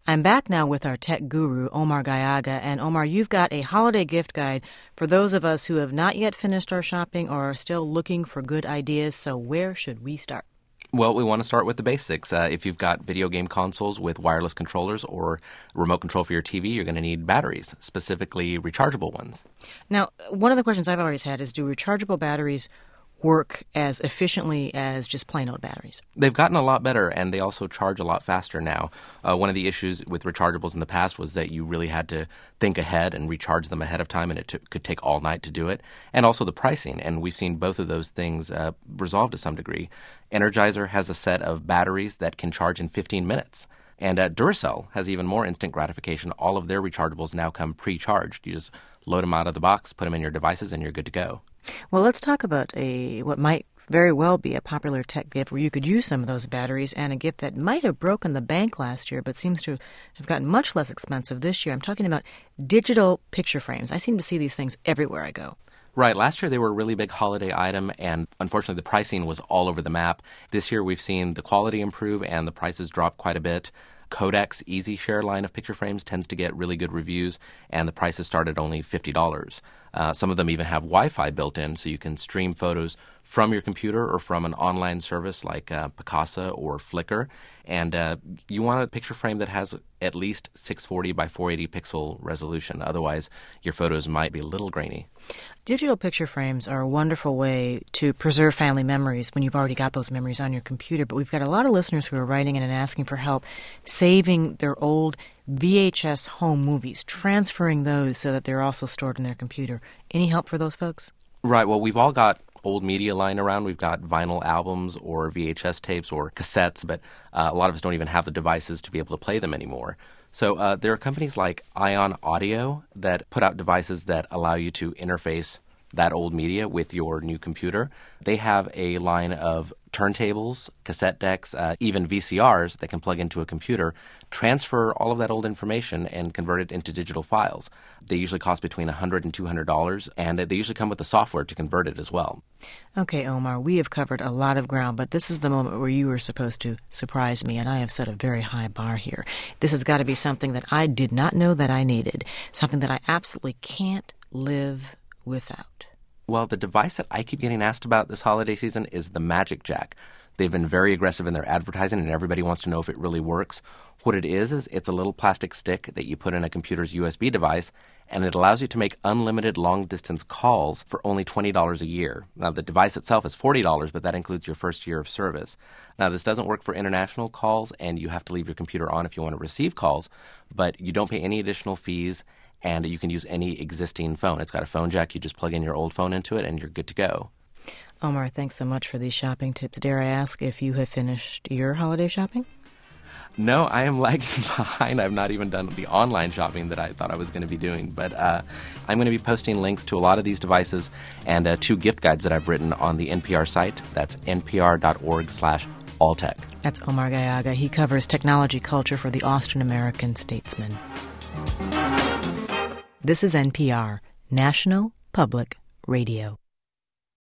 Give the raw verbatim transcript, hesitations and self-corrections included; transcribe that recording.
I'm back now with our tech guru, Omar Gallaga. And Omar, you've got a holiday gift guide for those of us who have not yet finished our shopping or are still looking for good ideas. So where should we start? Well, we want to start with the basics. Uh, if you've got video game consoles with wireless controllers or remote control for your T V, you're going to need batteries, specifically rechargeable ones. Now, one of the questions I've always had is, do rechargeable batteries work as efficiently as just plain old batteries? They've gotten a lot better, and they also charge a lot faster now. Uh, one of the issues with rechargeables in the past was that you really had to think ahead and recharge them ahead of time, and it t- could take all night to do it, and also the pricing. And we've seen both of those things uh, resolved to some degree. Energizer has a set of batteries that can charge in fifteen minutes. And uh, Duracell has even more instant gratification. All of their rechargeables now come pre-charged. You just load them out of the box, put them in your devices, and you're good to go. Well, let's talk about a what might very well be a popular tech gift where you could use some of those batteries, and a gift that might have broken the bank last year but seems to have gotten much less expensive this year. I'm talking about digital picture frames. I seem to see these things everywhere I go. Right. Last year, they were a really big holiday item, and unfortunately, the pricing was all over the map. This year, we've seen the quality improve and the prices drop quite a bit. Kodak's EasyShare line of picture frames tends to get really good reviews, and the prices start at only fifty dollars. Uh, some of them even have Wi-Fi built in, so you can stream photos from your computer or from an online service like uh, Picasa or Flickr. And uh, you want a picture frame that has at least six forty by four eighty pixel resolution. Otherwise, your photos might be a little grainy. Digital picture frames are a wonderful way to preserve family memories when you've already got those memories on your computer. But we've got a lot of listeners who are writing in and asking for help saving their old V H S home movies, transferring those so that they're also stored in their computer. Any help for those folks? Right. Well, we've all got old media lying around. We've got vinyl albums or V H S tapes or cassettes, but uh, a lot of us don't even have the devices to be able to play them anymore. So uh, there are companies like Ion Audio that put out devices that allow you to interface that old media with your new computer. They have a line of turntables, cassette decks, uh, even V C Rs that can plug into a computer, transfer all of that old information and convert it into digital files. They usually cost between one hundred dollars and two hundred dollars, and they usually come with the software to convert it as well. Okay, Omar, we have covered a lot of ground, but this is the moment where you were supposed to surprise me, and I have set a very high bar here. This has got to be something that I did not know that I needed, something that I absolutely can't live without. Well, the device that I keep getting asked about this holiday season is the Magic Jack. They've been very aggressive in their advertising, and everybody wants to know if it really works. What it is is it's a little plastic stick that you put in a computer's U S B device, and it allows you to make unlimited long-distance calls for only twenty dollars a year. Now, the device itself is forty dollars, but that includes your first year of service. Now, this doesn't work for international calls, and you have to leave your computer on if you want to receive calls, but you don't pay any additional fees, and you can use any existing phone. It's got a phone jack. You just plug in your old phone into it, and you're good to go. Omar, thanks so much for these shopping tips. Dare I ask if you have finished your holiday shopping? No, I am lagging behind. I've not even done the online shopping that I thought I was going to be doing. But uh, I'm going to be posting links to a lot of these devices and uh, two gift guides that I've written on the N P R site. That's npr.org slash alltech. That's Omar Gallaga. He covers technology culture for the Austrian American Statesman. This is N P R, National Public Radio.